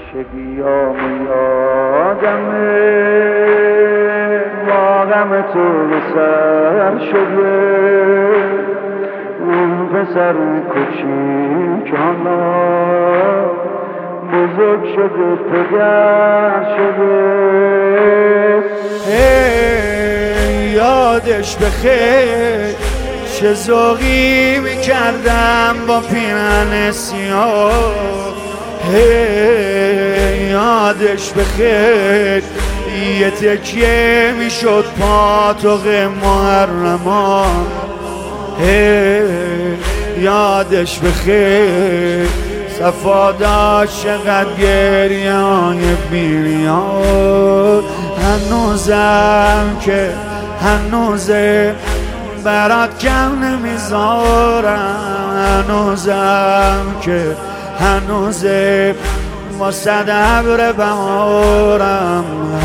عاشقیام یادمه با غم تو به سر شده اون پسر کوچیک حالا بزرگ شده پدر شده. یادش بخیر چه ذوقی میکردم با پیرن سیاه. یادش بخیر یه تکیه میشد پاتوق محرمان. یادش بخیر صفا داشت چقدر گریه های بیریان. هنوزه برات کم نمیذارم. هنوزه واسه ابر بهارم.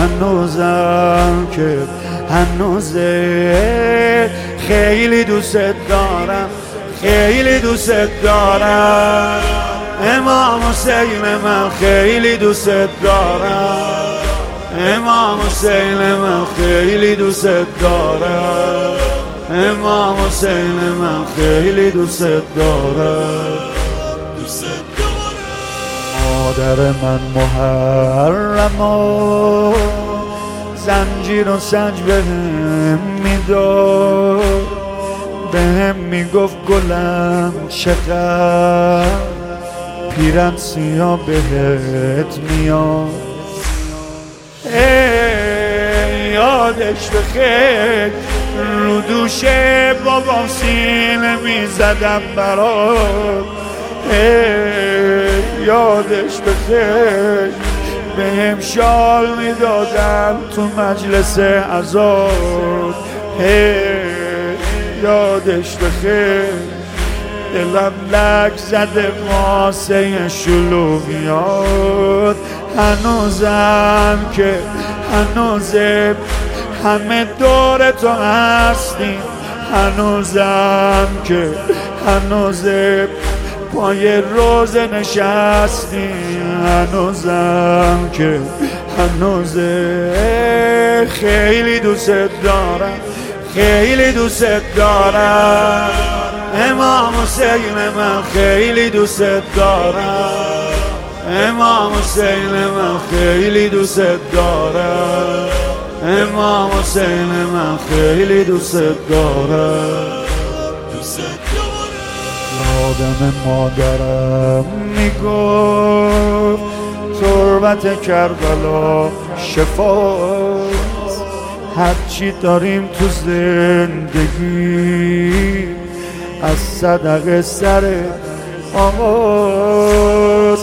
هنوزه خیلی دوست دارم. امام حسین من خیلی دوست دارم. امام حسین من خیلی دوست دارم. امام حسین من خیلی دوست دارم. مادر من محرما زنجیر و سنج بهم میداد. بهم میگفت گلم چقدر پیرن سیاه بهت میاد. یادش بخیر رو دوش بابام سینه میزدم برات. یادش بخیر بهم شال میدادم تو مجلس عزاد. یادش بخیر دلم لک زده واسه شلوغیات. هنوزه همه دور تو هستیم. هنوزه پای روزه نشستیم. هنوزه خیلی دوست دارم. امام حسین من خیلی دوست دارم. امام حسین من خیلی دوست دارم. امام حسین من خیلی دوست دارم. یادم مادرم میگفت تربت کربلا شفاست. هرچی داریم تو زندگی از صدقه سر آغاز.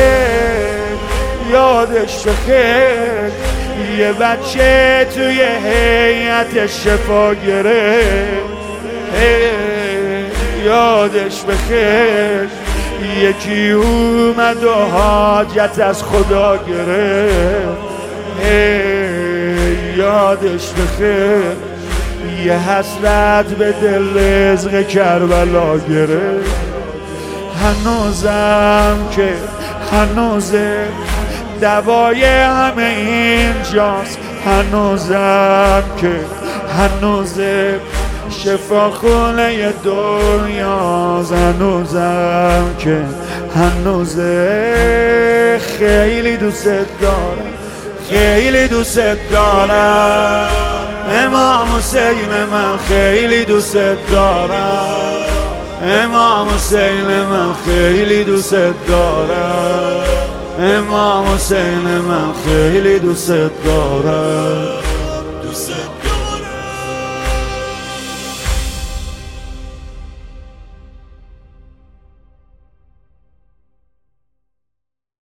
یادش بخیر یه بچه توی هیئت شفا گرفت. یادش بخیر یکی اومد و حاجت از خدا گرفت. یادش بخیر یه حسرت به دل رزق کربلا گرفت. هنوزه دوای همه اینجاست. هنوزه شفاخونه دنیاست. هنوزه خیلی دوست دارم. امام حسین من خیلی دوست دارم. امام حسین من خیلی دوست دارم. امام حسین من خیلی دوست دارم.